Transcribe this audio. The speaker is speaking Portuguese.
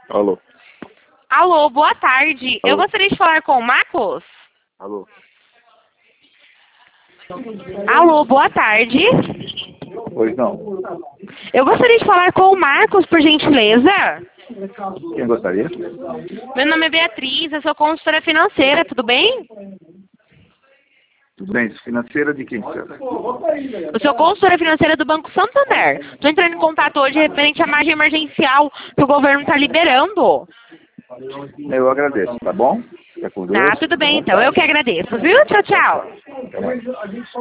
Alô. Alô, boa tarde. Alô. Eu gostaria de falar com o Marcos. Alô. Alô, boa tarde. Pois não. Eu gostaria de falar com o Marcos, por gentileza. Quem gostaria? Meu nome é Beatriz, eu sou consultora financeira, tudo bem? Tudo bem, financeira de quem, senhora? Eu sou consultora financeira do Banco Santander. Estou entrando em contato hoje referente à margem emergencial que o governo está liberando. Eu agradeço, tá bom? Fica com Deus. Ah, tudo bem, Boa então. Eu tarde. que agradeço, viu? Tchau, Tchau, tchau. tchau. Até mais.